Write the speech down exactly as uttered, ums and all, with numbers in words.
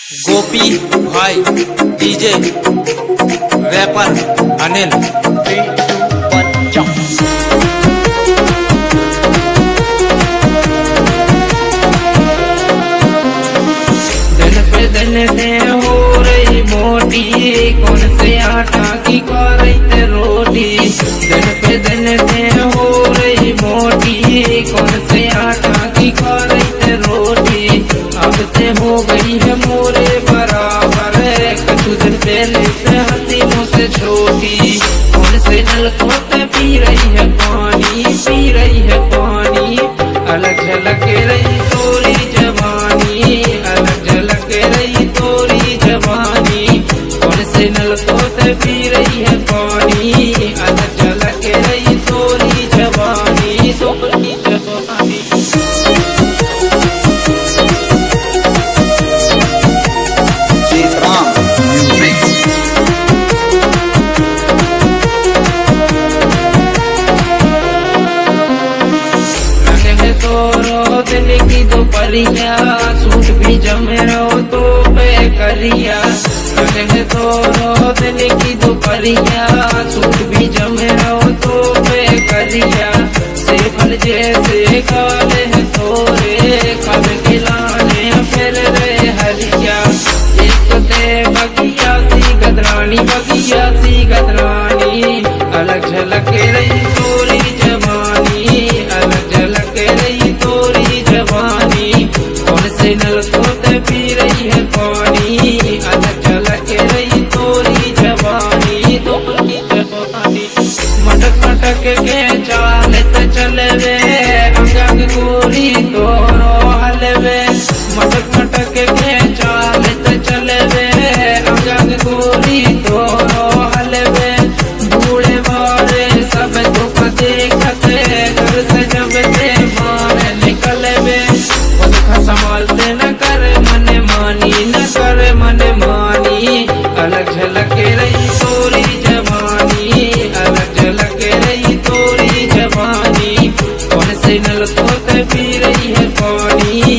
गोपी भाई DJ rapper Anil three, two, one, jump. दिन पे दिन ने हो रही मोटी, कौन से आटा की खा रही ते रोटी। दिन पे दिन ने हो रही मोटी, कौन से आटा की खा रही ते रोटी। अब से हो गई है मोरे बराबर, कछु दिन पहले से हंसी मुझसे छोटी। कौन से नलकों से पी रही है पानी, पी रही है पानी। अलग झलक रही तोरी जवानी, अलग झलक रही तोरी जवानी। कौन से नलकों से पी रही है पानी, अलग झलक रही तोरी जवानी, तोरी जवानी। Ram Music. रंग तो रो दिल की दोपहरिया, सूट भी जमे रहो तो पे करिया। रंग तो रो दिल की दोपहरिया, सूट भी जमे रहो तो पे करिया। से फल जैसे काले हैं तोरे, खब खिलाने फिर रहे हरिया। एक ते बगिया सी गदरानी, बगिया सी गदरानी। अलग झलक रही तोरी जवानी, अलग झलक रही तोरी जवानी। कौन से नलकों से पी रही है पानी, अलग झलक रही तोरी जवानी, तोरी जवानी। मटक मटक के चाल त चलवे, अंग अंग गोरी तोरो हलवे। मटक मटक के चाल त चलवे, अंग अंग गोरी तोरो हलवे। बूढ़े बारे सब दुख देखते, घर से जब ते मार निकलवे। दुख संभालते न कर मन मानी, न कर मन मानी। अलग झलक रही तोरी जवानी, अलग झलक रही तोरी जवानी। कौन से नलकों से पी रही है पानी,